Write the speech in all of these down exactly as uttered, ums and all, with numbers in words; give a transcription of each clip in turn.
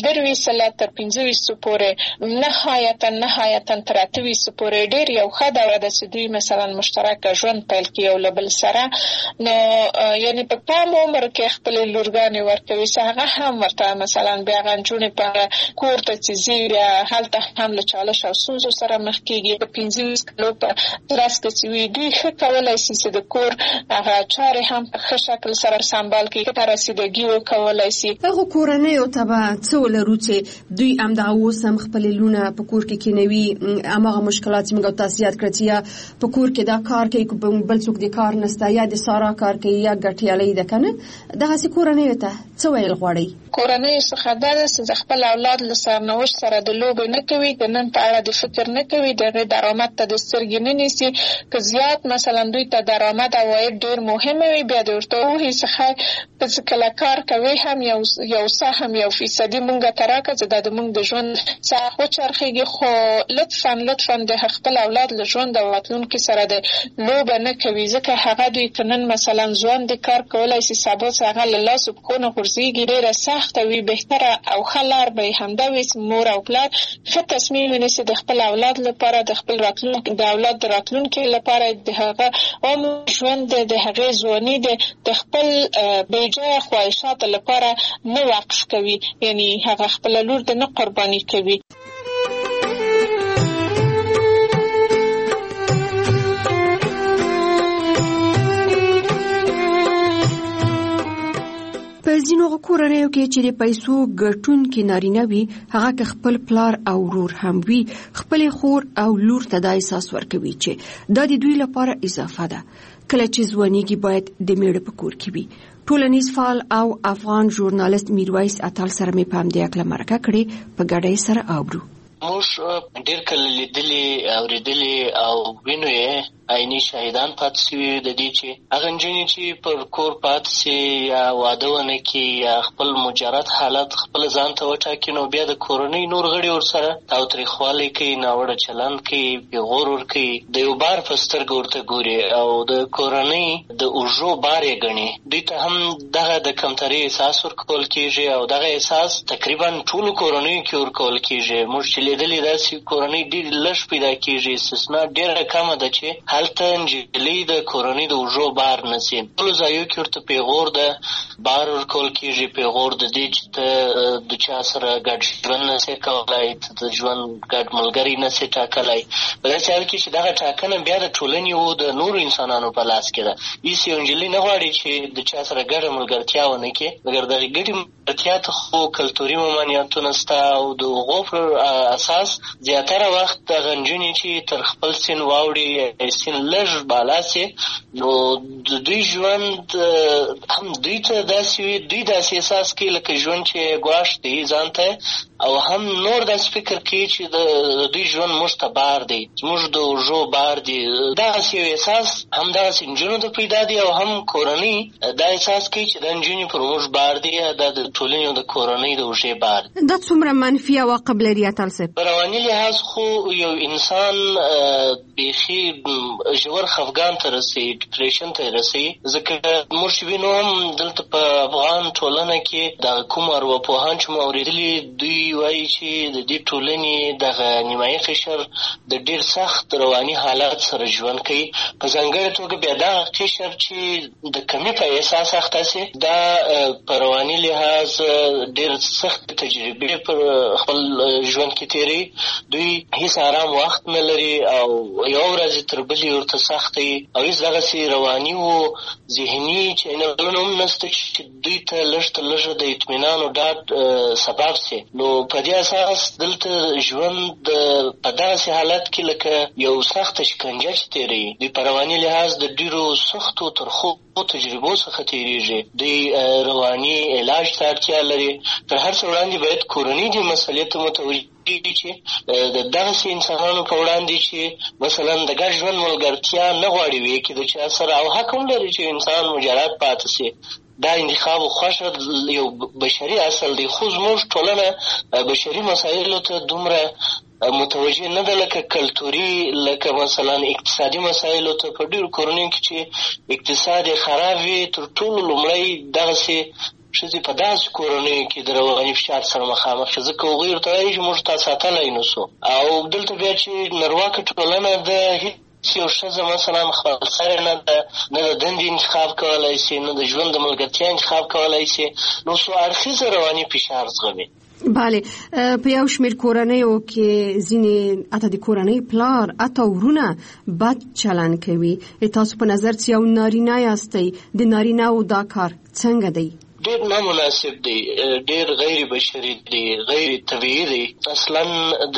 دروي سله تر پنځه ویشتو پورې نهایتا نهایتا تر اته ویشتو پورې ډېر یو ښه دوره ده چې دوی مثلا مشترک ژوند پیل کړي یو له بل سره. نو یعنې په کم عمر کې خپلې لورګانې ورکوي چې هغه هم ورته مثلا بیا هغه نجونې په کور ته چې ځي بیا هلته هم له چالش او ستونزو سره مخ کېږي. په پنځه ویشت کلو په ترڅ کې چې وي دوی ښه کولی شي چې د کور هغه چارې هم په ښه شکل سره سمبال کړي، ښه رسیدګي وکولی شي. هغو کورنیو ته به څه ولرو چې دوی همدغه اوس هم خپلې لونه په کور کې کینوي، هماغه مشکلات چې موږ تاسو یاد کړه چې یا په کور کې دا کار کوي بل څوک د کار نشته یا د سارا کار کوي یا ګټیالی ده که نه، دغسې کورنیو ته څه ویل غواړئ؟ کورنیو څخه دا ده چې د خپل اولاد له سرنوشت سره د لوبې نه کوي، د نن په اړه د فکر نه کوي، د هغې درآمد ته د سترګې نه نیسي. که زیات مثلا دوی ته درآمد عواید ډېر مهمه وي، بیا د ورته ووایي څخه چې کله کار کوي هم یو یو څه هم یو فیصدي مونږ ته راکړه چې دا د مونږ د ژوند څخه وچرخېږي. خو لطفا لطفا د خپل اولاد له ژوند او راتلونکي سره د لوبه نه کوي، ځکه هغه دوی ته نن مثلا ځوان د کار کولی شي، سبا چې هغه له لاسو پښو نه غورځېږي ډېره سخته وي. بهتره او ښه لار به یې همدا وي چې مور او پلار ښه تصمیم ونیسي د خپل اولاد لپاره، د خپل راتلونکي د اولاد د راتلونکي لپاره، د هغه عمر ژوند د هغې ځواني د خپل بېجایه خواهشاتو لپاره نه وقف کوي، یعنی هغه خپله لور د نه قرباني کوي. په ځینو کورنیو کې چې د پیسو ګټونکي نارینه وي، هغه که خپل پلار او ورور هم وي، خپلې خور او لور ته دا احساس ورکوي چې دا د دوی لپاره اضافه ده. کله چې ځوانیږي باید د میړه په کور کې وي. ټولنیز فعال او افغان ژورنالست میرویس اتل سره مې په همدې هکله مرکه کړې، په ګډه یې سره اورو. موږ ډېر کله لیدلي اورېدلي او وینو یې عیني شاهدان پاتې شوي د دې چې هغه نجونې چې پر کور پاتې شي یا واده ونه کړي یا خپل مجرد حالت خپل ځان ته وټاکي، نو بیا د کورنۍ نور غړي ورسره تاوتریخوالی کوي، ناوړه چلند کوي، پیغور ورکوي، د یو بار په سترګه ورته ګوري او د کورنۍ د اوږو بار یې ګڼي. دوی ته هم دغه د کمترۍ احساس ورکول کېږي او دغه احساس تقریبا ټولو کورنیو کې ورکول کېږي. موږ چې لیدلې داسې کورنۍ ډېرې لږ پیدا کېږي، استثنا ډېره کمه ده چې هلته نجلۍ د کورنۍ د اوږو بار نسي. ټولو ځایو کې ورته پیغور ده بار ورکول کېږي، پیغور د دې چې ته د چا سره ګډ ژوند نسې کولی، ته د ژوند ګډ ملګری نسې ټاکلی. په داسې حال کې چې دغه ټاکنه بیا د ټولنې و د نورو انسانانو په لاس کې ده. هېڅ یو نجلۍ نه غواړي چې د چا سره ګډه ملګرتیا ونه کړي، مګر دغې ګډې ملګرتیا ته خو کلتوري ممانعتونه شته او د هغو پر اساس زیاتره وخت دغه نجونې چې تر خپل سن واوړي سن لږ بالا سي، نو د دوی ژوند هم دوی ته داسې وي، دوی داسې احساس کوي لکه ژوند چې ګواښ دی ځان ته، او هم نور داسې فکر کوي چې د دوی ژوند موږ ته بار دی، زموږ د اوږو بار دی. دغسې یو احساس هم دغسې نجونو ته پیدا دی او هم کورنۍ دا احساس کوي چې دا نجونې پر موږ بار دی، دا د ټولنې او د کورنۍ د اوږې بار دی. دا څومره منفي عواقب لري اتل صاحب؟ په رواني لحاظ خو یو انسان بیخي ژور خفګان ته رسي، ډپریشن ته رسي، ځکه موږ چې وینو هم دلته په افغان ټولنه کې دغه کوم ارواپوهان چې مو اورېدلي دوی وایي چې د دې ټولنې دغه نیمایي قشر د ډېر سخت رواني حالات سره ژوند کوي. په ځانګړې توګه بیا دغه قشر چې د کمي په احساس اخته سي، دا په رواني لحاظ ډېر سخت تجربې پر خپل ژوند کې تېروي. دوی هېڅ آرام وخت نه لري او یو ورځ تر بلې ورته سخته وي او هېڅ دغسې رواني و ذهني چینلونه هم نشته چې دوی ته لږ تر لږه د اطمینان او ډاډ سبب سي. نو په دې اساس دلته ژوند په دغسې حالت کې لکه یو سخته شکنجه چې تېروي. دوی په رواني لحاظ د ډېرو سختو ترخو تجربو څخه تېرېږي. دوی رواني علاج ته اړتیا لري. تر هر څه وړاندې باید کورنۍ دې مسئلې ته متوجه دي چې د دغسې انسانانو په وړاندې چې مثلا د ګډ ژوند ملګرتیا نه غواړي وي کې د چا سره، او حق هم لري چې انسان مجرد پاتې سي. دا انتخاب خوښه یو بشري اصل دی، خو زموږ ټولنه بشري مسایلو ته دومره متوجه نه ده لکه کلتوري، لکه مثلا اقتصادي مسایلو ته. په ډېرو کورنیو کې چې اقتصاد یې خراب وي، تر ټولو لومړی دغسې ښځې په داسې کورنیو کې د رواني فشار سره مخامخ شي، ځکه هغوی ورته وایي چې موږ تا ساتلی نه سو. او دلته بیا چې نرواکه ټولنه د هېڅ یو ښځه مثلا خپل سره نه ده، نه د دندې انتخاب کولی شي، نه د ژوند د ملګرتیا انتخاب کولی شي، نو څو اړخیزه رواني فشار زغمي. بله، په یو شمېر کورنیو کې ځینې حتی د کورنۍ پلار حتی ورونه بد چلن کوي. تاسو په نظر چې یو نارینه یاستئ، د نارینه‌و دا کار څنګه دی؟ ډېر نامناسب دی، ډېر غیر بشري دی، غیر طبیعي دی. اصلا د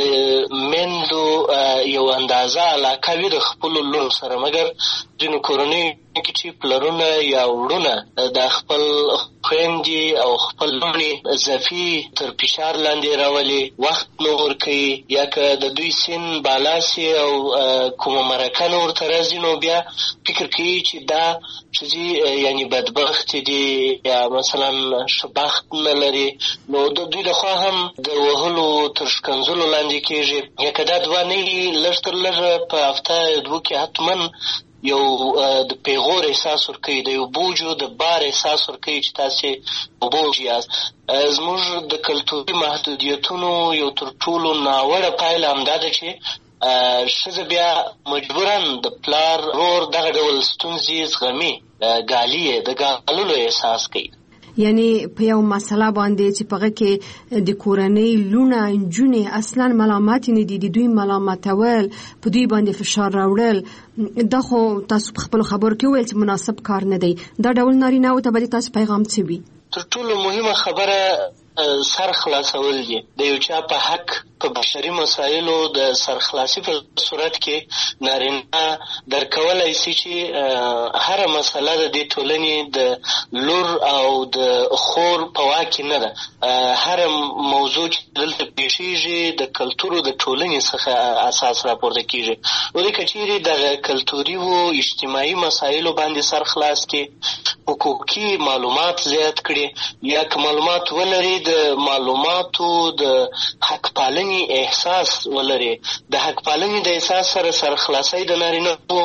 میندو یو اندازه علاقه وي د خپلو لور سره، مګر ځینو کورنیو کې چې پلرونه یا وروڼه د خپل خویندې او خپل لوڼې اضافي تر فشار لاندې راولي، وخت نه ورکوي، یا که د دوی سن بالا سي او کومه مرکه نه ورته راځي، نو بیا فکر کوي چې دا ښځې یعنې بدبختې دي یا مثلا ښه بخت نه لري، نو د دوی لخوا هم د وهلو تر ښکنځلو لاندې کېږي. یا که دا دوه نه وي، لږ تر لږه په هفته دوو کې حتما یو د پیغور احساس ورکوي، د یو بوجو د بار احساس ورکوي چې تاسې بوج یاست. زموږ د کلتوري محدودیتونو یو تر ټولو ناوړه پایله همدا ده چې ښځه بیا مجبوراً د پلار رور دغه ډول ستونزې زغمي، ګالي یې د ګاللو احساس کوي. یعنی په یو مسله باندې چې پهغه کې د کورنۍ لونه نجونې اصلا ملامت نه دي، د دوی ملامتول، په دوی باندې فشار راوړل، دا خو تاسو په خپلو خبرو کې ویل چې مناسب کار نه دی. دا ډول نارینه‌وو ته به تاسو پیغام څه وي؟ تر ټولو مهمه خبره سر خلاصول دي. د یو چا په حق په بشري مسایلو د سرخلاصي په صورت کې نارینه درکولی شي چې هره مسله د دې ټولنې د لور او د خور په واک کې نه ده. هره موضوع چې دلته پیښیږي د کلتورو د ټولنې څخه اساس راپورته کېږي. نو د که چیرې دغه کلتوري و اجتماعي مسایلو باندې سر خلاص کړي، حقوقي معلومات زیات کړي، یا که معلومات ولري د معلوماتو د حق پالنې احساس ولري، د حق پالنې د احساس سره سرخلاصي د نارینه‌وو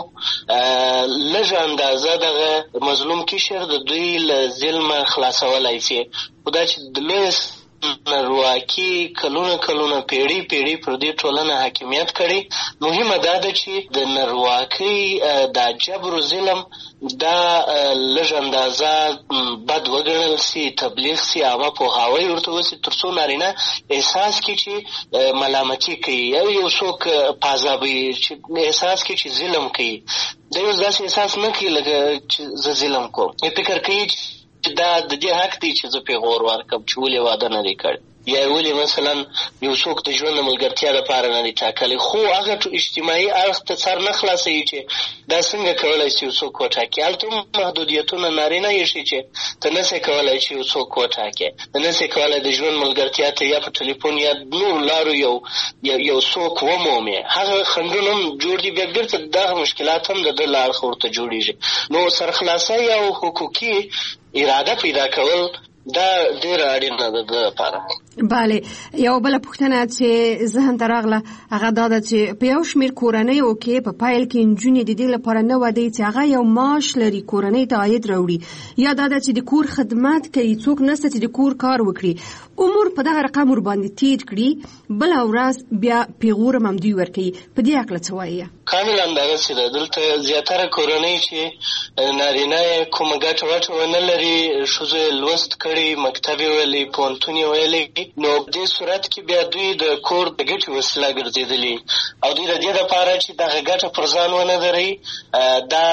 لږه اندازه دغه مظلوم کشر د دوی له ظلمه خلاصولی شي. خو دا چې د لویه نارواکي کلونه کلونه پیړۍ پیړۍ پر دې ټولنه حاکمیت کړی، مهمه دا ده چې د نارواکۍ دا جبر و ظلم دا لږ اندازه بد وګڼل سي، تبلیغ سي، عامه پوهاوی ورته وسي، تر څو نارینه احساس کړي چې ملامتي کوي یا یو څوک پازابوي، چې احساس کړي چې ظلم کوي. دا یو داسې احساس نه کوي لکه چې زه ظلم کوم، فکر کوي چې دا د دې حق دی چې زه پیغور ورکړم چې ولې واده نه دی کړی، یا ولې مثلا یو څوک د ژوند د ملګرتیا لپاره نه دی ټاکلی. خو هغه اجتماعي اړخ ته سر نه خلاصوي چې دا څنګه کولی شي یو څوک وټاکي. هلته هم محدودیتونه نارینه ایښي چې ته نسې کولی چې یو څوک وټاکې، ته نسې کولی د ژوند ملګرتیا ته یا په ټلیفون یا نورو لارو یو یو څوک ومومې. هغه خنډونه هم جوړ دي، بیا بېرته دغه مشکلات هم د ده له اړخه ورته جوړېږي. نو سرخلاصی او حقوقي اراده پیدا کول دا ډېره اړینه ده د لپاره. بله، یو بله پوښتنه چې ذهن ته راغله هغه دا ده چې په یو شمېر کورنیو کې په پیل کې نجونې د دې لپاره نه وده چې هغه یو معاش لري، کورنۍ ته عاید راوړي، یا دا ده چې د کور خدمت کوي، څوک نشته چې د کور کار وکړي، امور په دغه رقم ورباندې تیر کړي، بله ورځ بیا پیغور هم دوی ورکوي. په دې هکله څه وایي؟ کاملا دغسې ده. دلته زیاتره کورنۍ چې نارینه یې کومه ګټه وټه ونه لري، ښځو یې لوست کړي، مکتب یې ویلی، پوهنتون یې ویلی، نو په دې صورت کې بیا دوی د کور د ګټې وسیله ګرځېدلي، او دوی د دې لپاره چې دغه ګټه پر ځان ونه لري، دا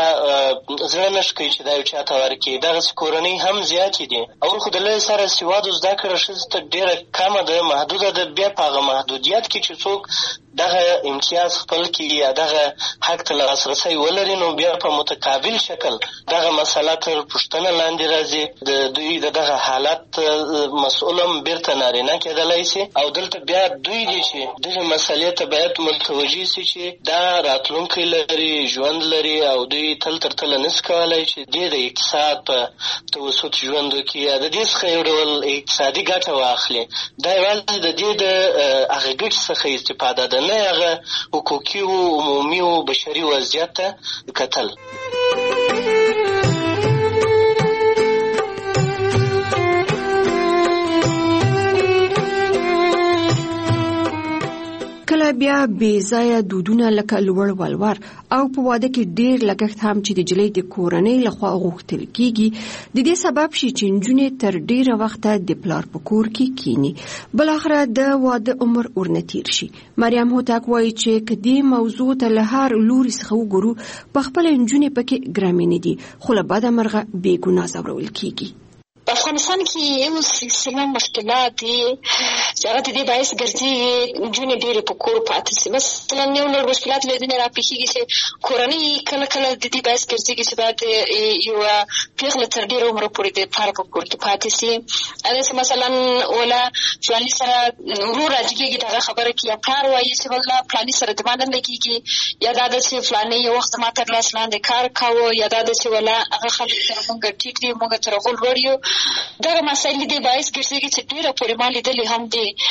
زړه نه ښه کوي چې دا یو چا ته ورکړي. دغسې کورنۍ هم زیاتې دي. او خو د لږ سره سوادو زده کړه ښځې ته ډېره کمه ده، محدوده ده. بیا په هغه محدودیت کې چې څوک دغه امتیاز خپل کړي یا دغه حق ته لاسرسی ولري، نو بیا په متقابل شکل دغه مسله تر پوښتنه لاندې راځي. د دوی د دغه حالت مسؤل هم بیرته نارینه کېدلی شي، او دلته بیا دوی دي چې دغه مسلې ته باید متوجه شي چې دا راتلونکی لري، ژوند لري، او دوی تل تر تله نشي کولی چې دې د اقتصاد په توسط ژوند وکړي یا د دې څخه یو ډول اقتصادي ګټه واخلي. دا یوازې د دې د هغه ګټې څخه استفاده ده، نه هغه حقوقي و عمومي و بشري وضعیت ته کتل. کله بیا بې ځایه دودونه لکه لوړ ولور او په واده کې ډیر لګښت هم چې د جلۍ د کورنۍ لخوا غوښتل کیږي د دې سبب شي چې نجونې تر ډیره وخته د پلار په کور کې کینی بل اخره د واده عمر ورنتیر شي. مریم هوتک وایي چې کدي موضوع ته له هر لوري څخه وګورو په خپل نجونې پکې ګرامینې دي خو له بده مرغه بې ګناه ځورول کیږي. په افغانستان کې یو سلسله مشکلات دي چې هغه د دې باعث ګرځي نجونې ډېرې په کور پاتې شي. مثلا یو لوړ مشکلات له دې نه راپېښېږي چې کورنۍ کله کله د دې باعث ګرځېږي چې باید یوه پېغله تر ډېره عمره پورې د پلار په کور کې پاتې شي. هغسې مثلا وله فلاني سره ورور راجګېږي د هغه خبره کې یا پلار وایي چې والله فلاني سره زما دنده کېږي یا دا ده چې فلاني یو وخت زما تر لاس لاندې کار کاوه یا دا ده چې والله هغه خلک تر مونږ ټیټ دي مونږ تر هغو لوړ یو. دغه مسایل دې باعث ګرځېږي چې ډېره پورې ما لیدلې هم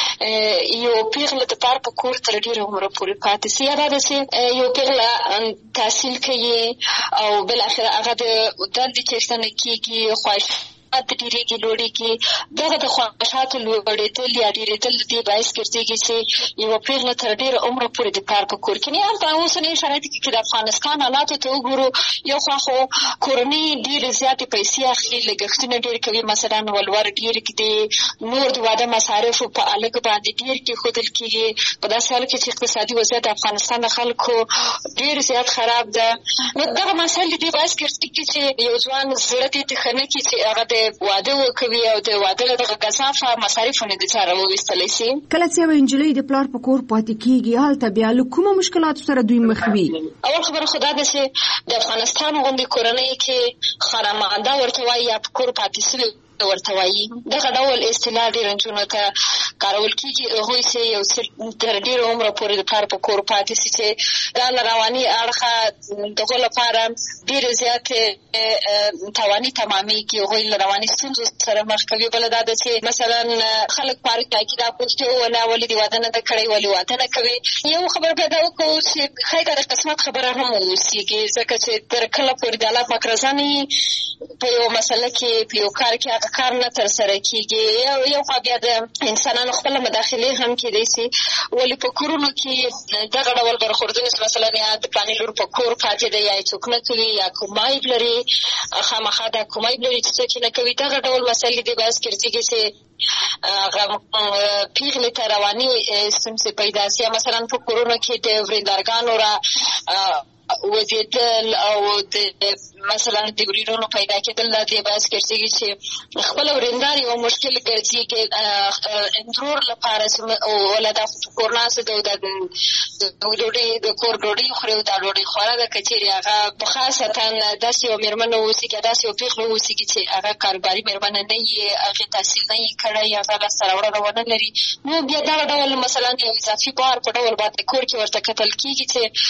دي یو پېغله د پلار په کور تر ډېره عمره پورې پاتې شي. یا دا ده چې یو پېغله تحصیل کوي او بالاخره هغه د دندې چې ستنه کېږي خواهش د ډېرېږي لوړېږي دغه د خواهشاتو لوړېدل یا ډېرېدل د دې باعث ګرځېږي چې یوه پېغله تر ډېره عمره پورې د پلار په کور کې نه هم په اوسني شرایطو کې د افغانستان حالاتو ته وګورو یو خوا خو کورنۍ ډېرې زیاتې پیسې اخلي لګښتونه ډېر کوي مثلا ولور ډېر کږدي نور د واده مصارفو په الګ باندې ډېر کېښودل کېږي په داسې حال کې چې اقتصادي وضعیت د افغانستان د خلکو ډېر زیات خراب ده. نو دغه مسایل د دې باعث ګرځېږي چې یو ځوان زړه دې ته ښه نه کړي چې هغه د واده وکوي او د واده له دغه کثافه مصارفو نه د چاره وویستلی شي. کله چې یوه نجلۍ د پلار په کور پاتې کېږي هلته بیا له کومو مشکلاتو سره دوی مخ وي؟ اول خبره خو دا ده چې د افغانستان غوندې کورنۍ کې خانمانده ورته وایي یا په کور پاتې شوي ورته وایي. دغه ډول اصطلاح ډېرو نجونو ته کارول کېږي. هغوی چې یو څه تر ډېره عمره پورې د پلار په کور پاتې شي چې دا له رواني اړخه د هغو لپاره ډېرې زیاتې تاواني تمامېږي. هغوی له رواني ستونزو سره مخ کوي. بله دا ده چې مثلا خلک په هر ځای کې دا پوښتي وله ولې دې واده نه ده کړی ولې واده نه کوي. یو خبره پیدا وکړو چې ښایي دا د قسمت خبره هم واوسېږي ځکه چې تر کله پورې د الله پاک رضا نه وي په یو مسله کې په یو کار کې هغه کار نه ترسره کېږي. یو خوا بیا د انسانانو خپله مداخلې هم کېدی شي ولې په کورونو کې دغه ډول برخوردونه چې مثلا یا د پلانې لور په کور پاتې دی یا یې څوک نه کوي یا کوم عیب لري خامخا دا کوم عیب لري چې څوک یې نه کوي. دغه ډول مسایل دې باعث ګرځېږي چې هغه پېغلې ته رواني ستونزې پیدا شي. مثلا په کورونو کې د ورېندارګانو را وزېدل او د مثلا د ورېرونو پیدا کېدل د دې باعث ګرځېږي چې خپله ورېندار یو مشکل ګرځېږي ورور لپاره چې وله دا خو په کور ناست ده او دا ډوډۍ د کور ډوډۍ خوري او دا ډوډۍ خوره ده که چېرې هغه په خاصتا داسې یوه مېرمنه واوسېږي داسې یو پېغله واوسېږي چې هغه کاروباري مېرمنه نه وي هغې تحصیل نه وي کړی هغه لاسته راوړنه ونه لري نو بیا دغه ډول مثلا یو اضافي بار په ډول باندې کور کې ورته کتل کېږي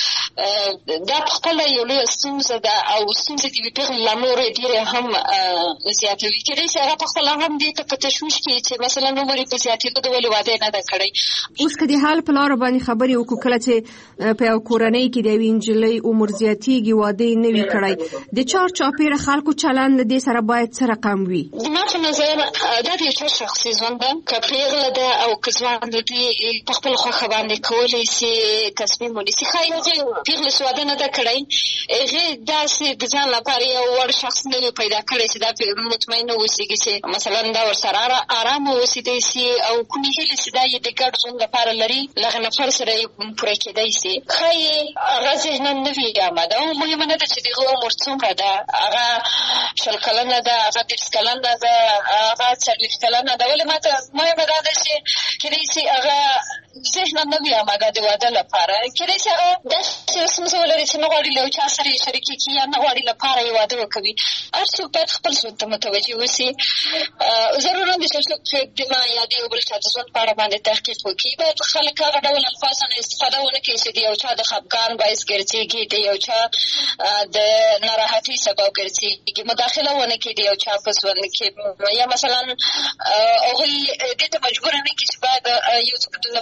چې دا په خپله یو لویه ستونزه ده او ستونزې د یوې پېغلې له نورې ډېرې هم زیاتوي. کېدای شي هغه په خپله هم دې ته په تشویش کې چې مثلا عمر یې په زیاتېدو د ولې واده یې نه ده کړی. اوس که د حال په لاره باندې خبرې وکړو کله چې په یو کورنۍ کې د یوې نجلۍ عمر زیاتېږي واده یې نه وي کړی د چار چاپېره خلکو چلند له دې سره باید څه رقم وي؟ زما په نظر دا د یو چا شخصي ژوند ده که پېغله ده او که ځوان ده دوی په خپل خوښه باندې کولی شي تصمیم ونیسي. ښایي هغې پېغلې چې واده نه ده کړی هغې داسې د ځان لپاره یو وړ شخص نه وي پیدا کړی چې دا مطمئنه اوسېږي چې مثلا دا ورسره ارامه اوسېدی شي او کومې هیلې چې دا یې د ګډ ژوند لپاره لري له هغه نفر سره یې پوره کېدی شي. ښایي هغه ذهنا نه وي آماده او مهمه نه ده چې د هغه عمر څومره ده هغه شل کلنه ده هغه دېرش کلنه ده هغه څلوېښت کلنه ده ولې ما ته مهمه دا ده چې کېدای شي هغه ذهنا نه وي آماده د واده لپاره. کېدای شي هغه داسې ستونزه ولري چې نه غواړي له یو چا سره یې شریکې کړي یا نه غواړي لپاره یې واده وکوي. هر څوک باید خپل ژوند ته متوجه اوسي. ضرور نه ده چې څوک د ما یا د یو بل چا د ژوند په اړه باندې تحقیق وکړي. باید خلک هغه ډول الفاظو نه استفاده ونه کړي چې د یو چا د خفګان باعث ګرځېږي د یو چا د ناراحتۍ سبب ګرځېږي مداخله ونه کړي د یو چا په ژوند کې یا مثلا هغوی دې ته مجبوره نه کړي چې باید یو څوک له مجبورې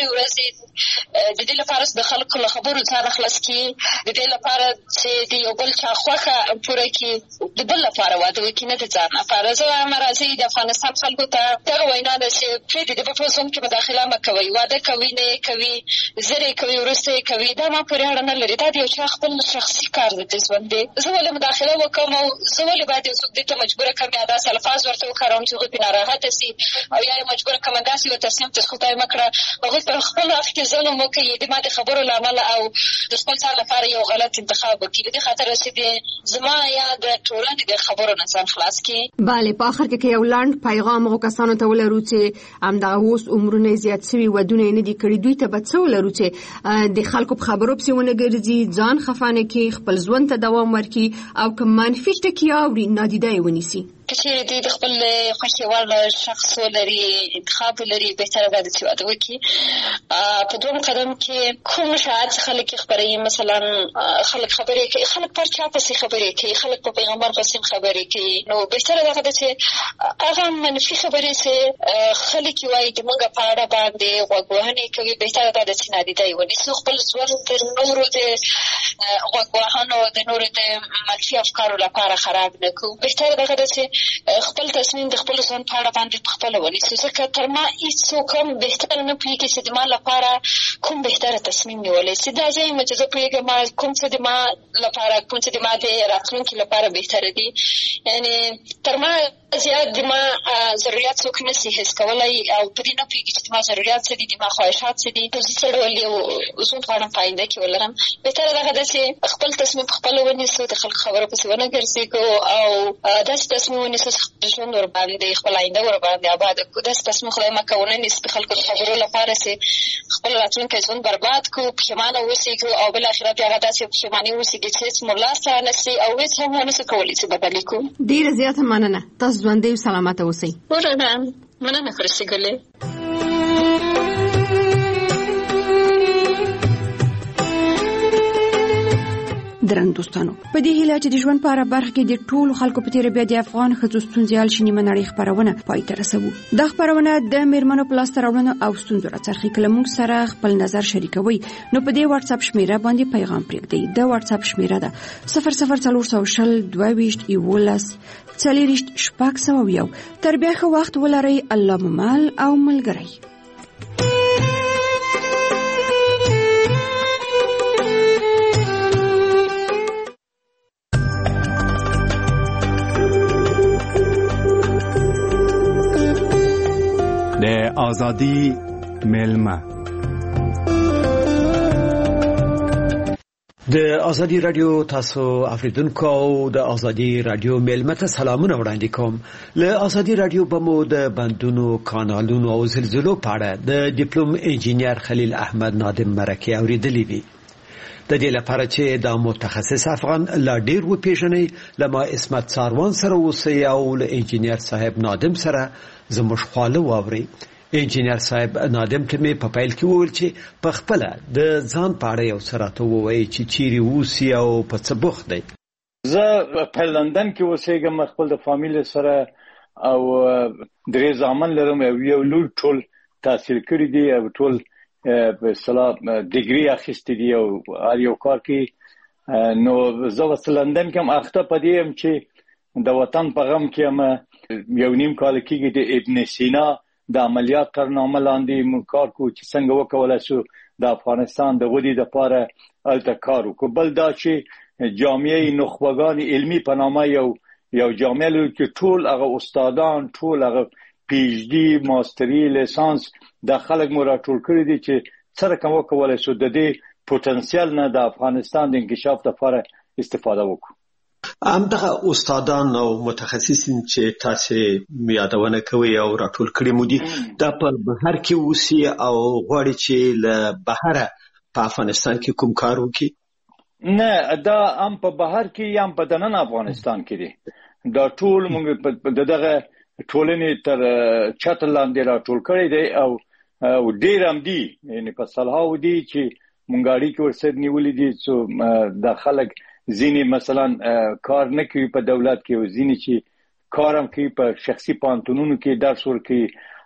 یوې ورځې د دې لپاره د خلکو له خبرو ځان خلاص کړي، د دې لپاره چې د یو بل چا خوښه پوره کړي، د بل لپاره واده وکړي، نه د ځان لپاره. زه وایم راځئ د افغانستان خلکو ته دغه وینا ده چې پرېږدئ د بل په ژوند کې مداخله مه کوئ، واده کوي نه یې کوي، زر یې کوي وروسته یې کوي، دا ما پورې اړه نه لري، دا د یو چا خپل شخصي کار دی د ژوند دی. زه ولې مداخله وکړم او زه ولې باید یو څوک دې ته مجبوره کړم یا داسې الفاظ ورته وکاروم چې هغوی پرې ناراحته سي او یا یې مجبوره کړم داسې یو تصمیم چې خدای مه کړه هغوی پر خپل حق کې ظلم وکړي د ما د خبرو له امله او د خپل ځان لپاره یو غلط انتخاب وکړي. د دې خاطر چې د زما یا د ټولنې د خبرو نه ځان خلاص کړي. بله، په آخر کې یو لنډ پیغام هغو کسانو ته ولرو چې همدغه اوس عمرونه زیات سوي ودونه یې نه دي کړي، دوی ته به څه ولرو چې د خلکو په خبرو پسې ونه ګرځي، ځان خفه نه کړي، خپل ژوند ته دوام ورکړي او که منفي ټکي اوري نادیده یې ونیسي. که چېرې دوی د خپل خوښې وړ شخص ولري، انتخاب ولري، بهتره ده چې واده وکړي. په دوم قدم کې کوم شاید خلک یې خپروي، مثلا خلک خبرې کوي، خلک پر چا پسې خبرې کوي، خلک په پیغمبر پسې خبرې کوي، نو بهتره دغه ده چې هغه منفي خبرې چې خلک یې وایي د موږ په اړه باندې غوږ وهنې کوي، بهتره ده چې نادیده یې ونیسو، خپل ژوند د نورو د غوږ وهنو د نورو د منفي افکارو لپاره خراب نه کړو. بهتره دغه ده چې خپل تصمیم د خپل ځان په اړه باندې پخپله ونیسو، ځکه تر ما هېڅوک هم بهتره نه پوهېږي چې د ما لپاره کوم بهتره تصمیم نیولی سي. دا زه یم چې زه پوهېږم کوم څه د ما لپاره، کوم څه د ما د راتلونکي لپاره بهتره دي. یعنې تر ما زیات د ما ضرورت څوک نه سي حس کولی او په دې نه پوهېږي چې د ما ضرورت څه دي، د ما خواهشات څه دي. زه څه ډول یو ژوند غواړم په آینده کې ولرم. بهتره دغه ده چې خپل تصمیم پخپله ونیسو، د خلکو خبرو پسې ونه ګرځېږو او داسې تصمیم ونیسو چې خپل ژوند ورباندې، خپل آینده ورباندې آباده کړو. داسې تصمیم خدای مکه ونه نیسي د خلکو د خبرو لپاره چې خپل راتلونکی ژوند برباد کړو، پښیمانه واوسېږو او بالاخره بیا هغه داسې پښیماني واوسېږي چې هېڅ مو لاس رانه سي او هېڅ هم ونه سو کولی چې بدل یې کړو. ډېره زیاته مننه، تاسو ژوندۍ او سلامته اوسئ. مننه مننه فرشته ګلې. درنو دوستانو، په دې هیله چې د ژوند په هره برخه کې د ټولو خلکو په تېره بیا د افغان ښځو ستونزې حل شي نیمه نړۍ خپرونه پای ته رسوو. دا خپرونه د میرمنو په لاسته راوړنو او ستونزو راڅرخي. که له موږ سره خپل نظر شریکوئ نو په دې واتساپ شمیره باندې پیغام پرېږدئ. د واتساپ شمیره ده صفر صفر څلور سوه شل دوه ویشت یولس څلېرویشت شپږ سوه یو. تر بیا ښه وخت ولرئ. الله مو مل او ملګری. د آزادی ملمه د آزادی رادیو تاسو افریدونکو او د آزادی رادیو ملمه ته سلامونه وړاندې کوم. له آزادی رادیو به مو د بندونو، کانالونو او زلزلو په اړه د ډیپلوم انجینیر خلیل احمد نادم مرکې اوریدلې وي. د دې لپاره چې د متخصص افغان لا ډیر وپیژنئ، لما اسمت ساروان سره اوسئ او له انجینیر صاحب نادم سره زموږ خواله واورئ. انجینیر صاحب نادم ته مې په پیل کې وویل چې په خپله د ځان په اړه یو څه راته ووایي چې چیرې اوسي او په څه بوخت دی. زه په لندن کې اوسېږم خپل د فامیل سره او درې زامن لرم او یو لور ټول تحصیل کړي دي او ټول په اصطلاح ډیګري اخیستې دي او هر یو کار کوي. نو زه اوس لندن کې هم اخته په دې یم چې د وطن په غم کې هم یو نیم کال کېږي د ابن سینا د عملیات تر نامه لاندې موږ کار کوو چې څنګه وکولی شو د افغانستان د ودې دپاره هلته کار وکړو. بل دا چې جامعه نخبگان علمي په نامه یو یو جامعه لرو چې ټول هغه استادان، ټول هغه پی ایچ ډي، ماستري، لیسانس دا خلک مو راټول کړي دي چې څرنګه وکولی شو د دې پوتنسیال نه د افغانستان د انکشاف دپاره استفاده وکړو. همدغه استادان او متخصصین چې تاسو یادونه کوي او راټول کړي مو دي، دا په بهر کې اوسي او غواړي چې له بهره په افغانستان کې کوم کار وکړي؟ نه، دا هم په بهر کې هم په دننه افغانستان کې دي. دا ټول موږ دغه ټولنې تر چتر لاندې راټول کړي دي او ډېر هم دي، یعنې په سلهاو دي چې موږ اړیکې ورسره نیولې دي چې دا خلک ځینې مثلا کار نه کوي په دولت کې او ځینې چې کار هم کوي په شخصي پوهنتونونو کې درس ورکوي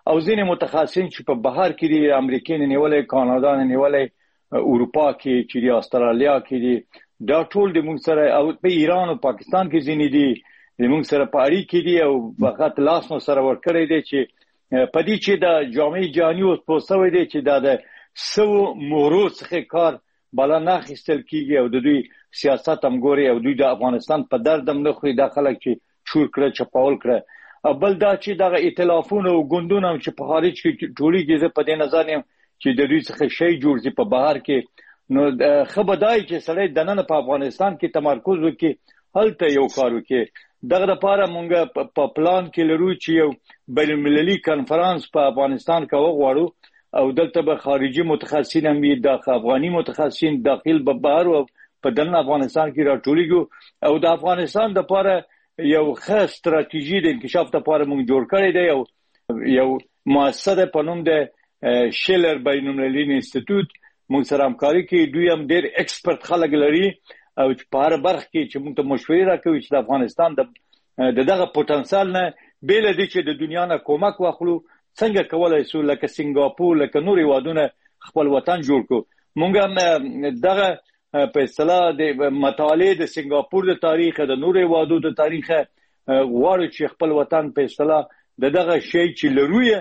او ځینې متخصصین چې په بهر کې دي، امریکا نه نیولې، کاناډا نه نیولې، اروپا کې چې دي، استرالیا کې دي، دا ټول د موږ سره، او په ایران او پاکستان کې ځینې دي د موږ سره په اړیکه دي او فقط لاس نو سره ورکړی دی چې په دې چې د جامعه جهاني اوس پوسټوي دی چې د سو مورو څخه کار بالا نه خستل کیږي او د دوی سیاست هم ګوري او دوی د افغانستان په دردم نه خوري، د خلک چې شور کړ چپاول کړ. بل دا چې د ائتلافونو او ګوندونو چې په خارج کې ټولېږي، زه په دې نظر یم چې د دوی څخه شی جوړ شي په بهر کې، نو خبردای چې سړی دننه په افغانستان کې تمرکز وکړي، هلته یو کار وکړي. دغه لپاره مونږ په پلان کې لرو چې یو بین المللي کانفرنس په افغانستان کې وغواړو او دلته به خارجي متخصصین هم وي، د افغاني متخصصین داخل به بهر او په دننه افغانستان کې راټولېږو او د افغانستان لپاره یو ښه ستراتیژي د انکشاف لپاره مونږ جوړ کړی دی. یو یو مؤسسه په نوم د شیلر بین المللي انسټیټیوټ مونږ سره همکاري کوي، دوی هم ډېر ایکسپرت خلک لري او په هر برخه کې چې موږ ته مشورې راکوي چې د افغانستان د دغه پوتنسیال نه بیل دي چې د دنیا نه کومک واخلو، څنګه کولای شو لکه سنگاپور لکه نور هیوادونه خپل وطن جوړ کړو. موږ دغه په اصطلاح د مطالعه د سنگاپور د تاریخ، د نور هیوادو د تاریخ غواړو چې خپل وطن په اصطلاح دغه شی چې لروي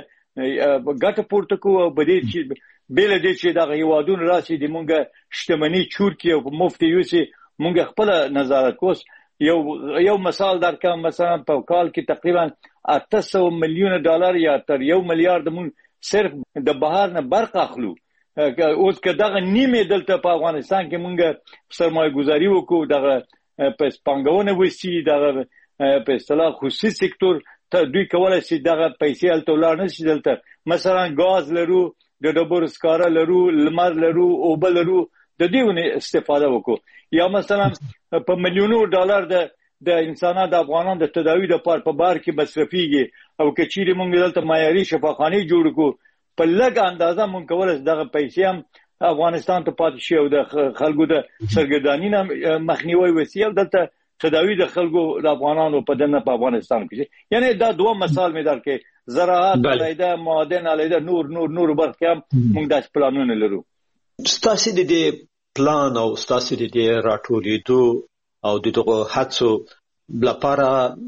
ګټه پورته کوو او بده چې بیل دي چې دغه هیوادونه راشي د موږ شتمنۍ چور کې او مفت یوسي موږ خپل نظارت کوس. یو یو مثال درکوم، مثلا په کال کې تقریبا اته سوه میلیون ډالر یا تر یو میلیارډ موږ صرف د بهر نه برخه اخلو. اوس که دغه نیمه دلته په افغانستان کې موږ سرمایه گذاري وکړو، دغه په پانګونه وسی، دغه په اصطلاح خصوصي سکتور ته دوی کولای شي دغه پیسې الته ولر نه شي. دلته مثلا غاز لرو، د ډبرو سکاره لرو، لمر لرو، اوبه لرو، د دېونه استفاده وکړو. یا مثلا په میلیونو ډالر د د انسانانو د افغانانو د تداوی د پاره په بار کې مصرفيږي او کچېری مونږ دلته معیاري شفاخانه جوړ کو، په لږ اندازه مونږ کولای دغه پیسې هم افغانستان ته پاتې شي او د خلکو د سرګردانی نه مخنیوي وسی او دلته تداوی د خلکو د افغانانو په دنه په افغانستان کې. یعنی دا دوه مثال مې درکې، زراعت علیده، معادن علیده، نور نور نور برخه هم مونږ د پلانونه لرو. ستاسو د دې پلان او ستاسو د دې راټولېدو او دغه هڅو لپاره